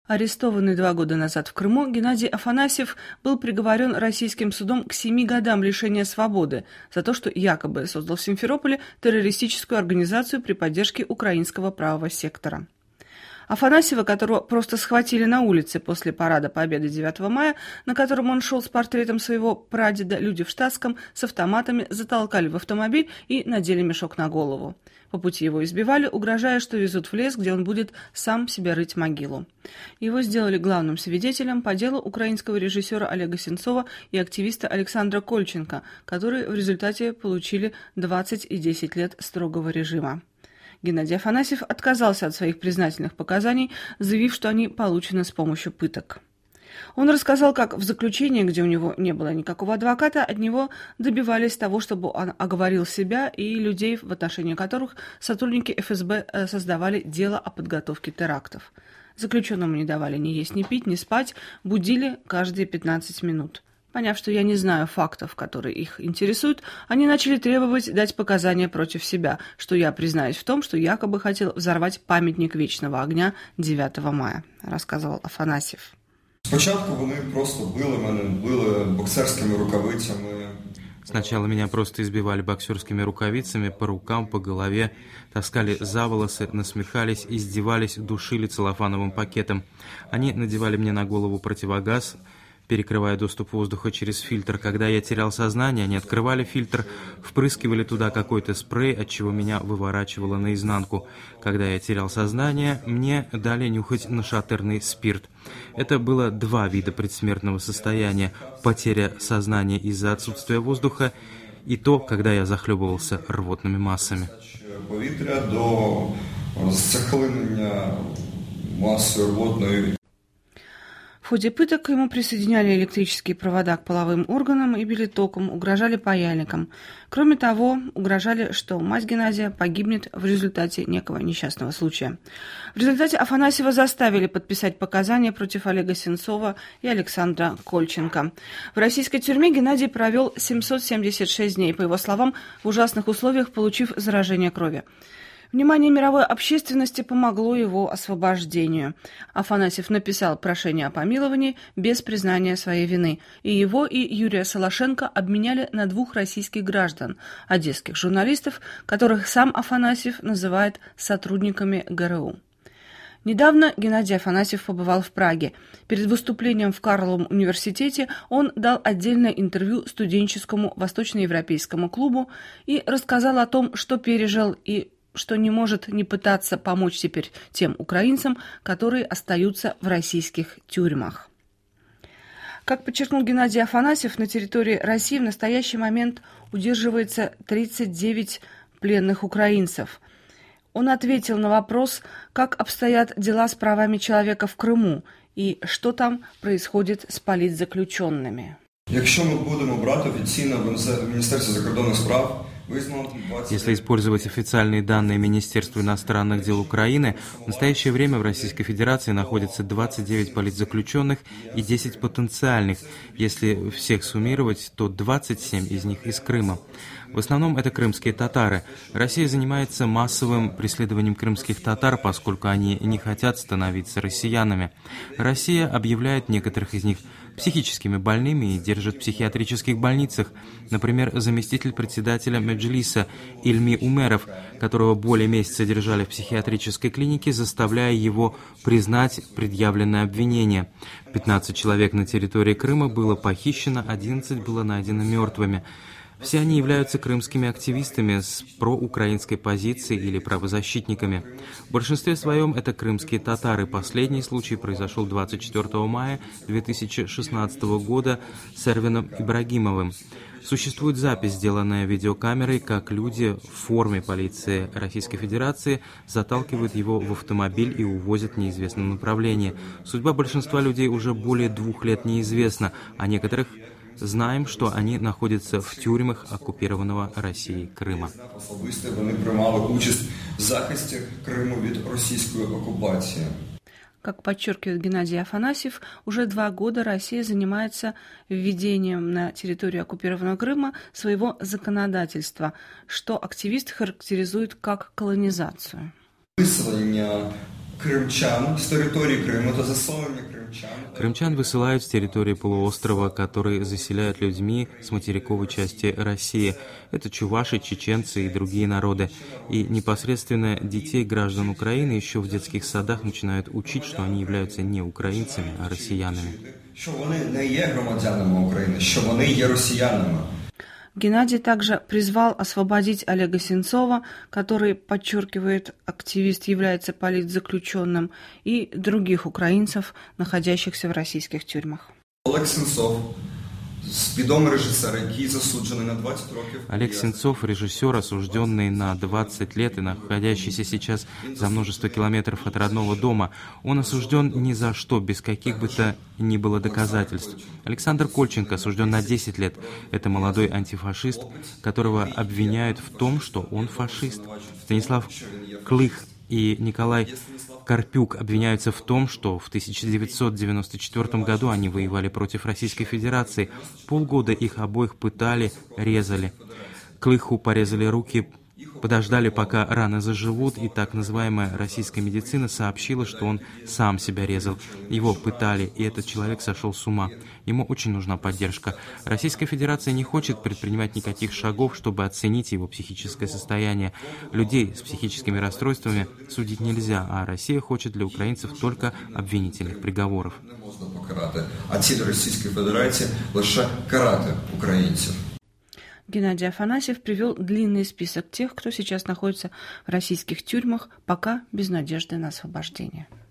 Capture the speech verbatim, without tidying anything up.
Арестованный два года назад в Крыму, Геннадий Афанасьев был приговорен российским судом к семи годам лишения свободы за то, что якобы создал в Симферополе террористическую организацию при поддержке украинского правого сектора. Афанасьева, которого просто схватили на улице после парада Победы девятого мая, на котором он шел с портретом своего прадеда, люди в штатском с автоматами затолкали в автомобиль и надели мешок на голову. По пути его избивали, угрожая, что везут в лес, где он будет сам себе рыть могилу. Его сделали главным свидетелем по делу украинского режиссера Олега Сенцова и активиста Александра Кольченко, которые в результате получили двадцать и десять лет строгого режима. Геннадий Афанасьев отказался от своих признательных показаний, заявив, что они получены с помощью пыток. Он рассказал, как в заключении, где у него не было никакого адвоката, от него добивались того, чтобы он оговорил себя и людей, в отношении которых сотрудники эф эс бэ создавали дело о подготовке терактов. Заключенному не давали ни есть, ни пить, ни спать, будили каждые пятнадцать минут. Поняв, что я не знаю фактов, которые их интересуют, они начали требовать дать показания против себя, что я признаюсь в том, что якобы хотел взорвать памятник Вечного огня девятого мая, рассказывал Афанасьев. Спочатку вони просто били мене, били боксерськими рукавицями. Сначала меня просто избивали боксерскими рукавицами по рукам, по голове, таскали за волосы, насмехались, издевались, душили целлофановым пакетом. Они надевали мне на голову противогаз, перекрывая доступ воздуха через фильтр. Когда я терял сознание, они открывали фильтр, впрыскивали туда какой-то спрей, отчего меня выворачивало наизнанку. Когда я терял сознание, мне дали нюхать нашатырный спирт. Это было два вида предсмертного состояния: потеря сознания из-за отсутствия воздуха и то, когда я захлебывался рвотными массами. Повітря до захлинення масою рвотної. В ходе пыток к ему присоединяли электрические провода к половым органам и били током, угрожали паяльником. Кроме того, угрожали, что мать Геннадия погибнет в результате некого несчастного случая. В результате Афанасьева заставили подписать показания против Олега Сенцова и Александра Кольченко. В российской тюрьме Геннадий провел семьсот семьдесят шесть дней, по его словам, в ужасных условиях, получив заражение крови. Внимание мировой общественности помогло его освобождению. Афанасьев написал прошение о помиловании без признания своей вины, и его и Юрия Солошенко обменяли на двух российских граждан, одесских журналистов, которых сам Афанасьев называет сотрудниками гэ эр у. Недавно Геннадий Афанасьев побывал в Праге. Перед выступлением в Карловом университете он дал отдельное интервью студенческому восточноевропейскому клубу и рассказал о том, что пережил и что не может не пытаться помочь теперь тем украинцам, которые остаются в российских тюрьмах. Как подчеркнул Геннадий Афанасьев, на территории России в настоящий момент удерживается тридцать девять пленных украинцев. Он ответил на вопрос, как обстоят дела с правами человека в Крыму и что там происходит с политзаключенными. Якщо ми будемо брати офіційно в Міністерстві закордонних справ, Если использовать официальные данные Министерства иностранных дел Украины, в настоящее время в Российской Федерации находится двадцать девять политзаключенных и десять потенциальных. Если всех суммировать, то двадцать семь из них из Крыма. В основном это крымские татары. Россия занимается массовым преследованием крымских татар, поскольку они не хотят становиться россиянами. Россия объявляет некоторых из них психическими больными и держит в психиатрических больницах. Например, заместитель председателя Меджлиса Ильми Умеров, которого более месяца держали в психиатрической клинике, заставляя его признать предъявленное обвинение. пятнадцать человек на территории Крыма было похищено, одиннадцать было найдено мертвыми. Все они являются крымскими активистами с проукраинской позицией или правозащитниками. В большинстве своем это крымские татары. Последний случай произошел двадцать четвёртого мая две тысячи шестнадцатого года с Эрвином Ибрагимовым. Существует запись, сделанная видеокамерой, как люди в форме полиции Российской Федерации заталкивают его в автомобиль и увозят в неизвестном направлении. Судьба большинства людей уже более двух лет неизвестна, а некоторых знаем, что они находятся в тюрьмах оккупированного Россией Крыма. Вони приймали участь в захисті Криму від російської окупації. Как подчеркивает Геннадий Афанасьев, уже два года Россия занимается введением на территорию оккупированного Крыма своего законодательства, что активисты характеризуют как колонизацию. Виселення крымчан с территории Крыма, это засланные крымчан. Крымчан высылают с территории полуострова, которые заселяют людьми с материковой части России. Это чуваши, чеченцы и другие народы. И непосредственно детей граждан Украины еще в детских садах начинают учить, что они являются не украинцами, а россиянами. Что они не є громадянами України, що вони є росіянами. Геннадий также призвал освободить Олега Сенцова, который, подчеркивает активист, является политзаключенным, и других украинцев, находящихся в российских тюрьмах. Олег Сенцов, відомий режисер, який засуджений на двадцать років. Олег Сенцов, режиссер, осужденный на двадцать лет и находящийся сейчас за множество километров от родного дома. Он осужден ни за что, без каких бы то ни было доказательств. Александр Кольченко осужден на десять лет. Это молодой антифашист, которого обвиняют в том, что он фашист. Станислав Клых и Николай Карпюк обвиняются в том, что в тысяча девятьсот девяносто четвёртом году они воевали против Российской Федерации. Полгода их обоих пытали, резали. Клыху порезали руки, подождали, пока раны заживут, и так называемая российская медицина сообщила, что он сам себя резал. Его пытали, и этот человек сошел с ума. Ему очень нужна поддержка. Российская Федерация не хочет предпринимать никаких шагов, чтобы оценить его психическое состояние. Людей с психическими расстройствами судить нельзя, а Россия хочет для украинцев только обвинительных приговоров. Не можна покарати, а ціль Російської Федерації лише карати українців. Геннадий Афанасьев привел длинный список тех, кто сейчас находится в российских тюрьмах, пока без надежды на освобождение.